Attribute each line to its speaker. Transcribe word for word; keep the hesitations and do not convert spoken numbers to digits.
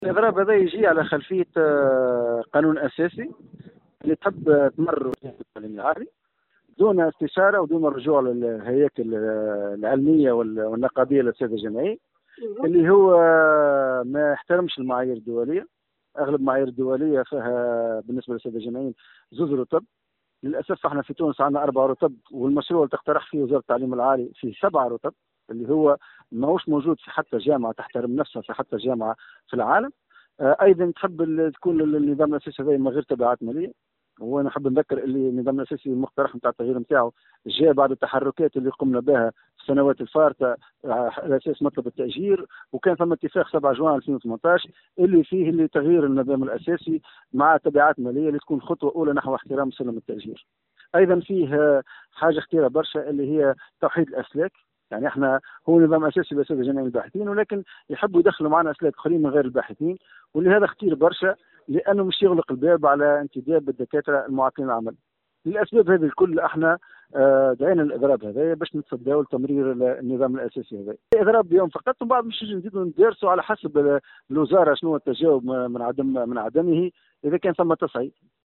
Speaker 1: الإضراب هذا يجي على خلفية آه، قانون أساسي اللي تحب تمر التعليم العالي دون استشارة ودون الرجوع للهياكل آه، العلمية وال- والنقابية للسيادة الجامعية، اللي هو آه، ما يحترمش المعايير الدولية. أغلب المعايير الدولية فيها بالنسبة للسيادة الجامعيين زوز رتب. للأسف احنا في تونس عندنا أربع رتب، والمشروع اللي تقترح فيه وزارة التعليم العالي فيه سبع رتب، اللي هو ماهوش موجود في حتى جامعة تحترم نفسها في حتى جامعة في العالم. آه، ايضا تحب ال- تكون ال- النظام الاساسي هذا من غير تبعات ماليه. وانا نحب نذكر اللي النظام الاساسي المقترح نتاع التغيير نتاعو جاء بعد التحركات اللي قمنا بها في السنوات الفارطه آه، على اساس مطلب التاجير، وكان ثم اتفاق سبعة جوان ألفين وثمانية عشر اللي فيه اللي تغيير النظام الاساسي مع تبعات ماليه اللي تكون خطوه اولى نحو احترام سلم التاجير. ايضا فيه آه، حاجه خطيره برشا اللي هي توحيد الاسلاك. يعني احنا هو نظام اساسي للساده جميع الباحثين، ولكن يحبوا يدخلوا معنا اسلاك اخرين من غير الباحثين، ولهذا خطير برشا لانه مش يغلق الباب على انتداب الدكاتره المعاطين العمل. للاسباب هذه الكل احنا آه، دعينا الاضراب هذا باش نتصداو لتمرير النظام الاساسي هذا. اضراب بيوم فقط، ومن بعد باش نزيدوا ندرسوا على حسب الوزاره شنو التجاوب من عدم من عدمه، اذا كان ثم تصعيد.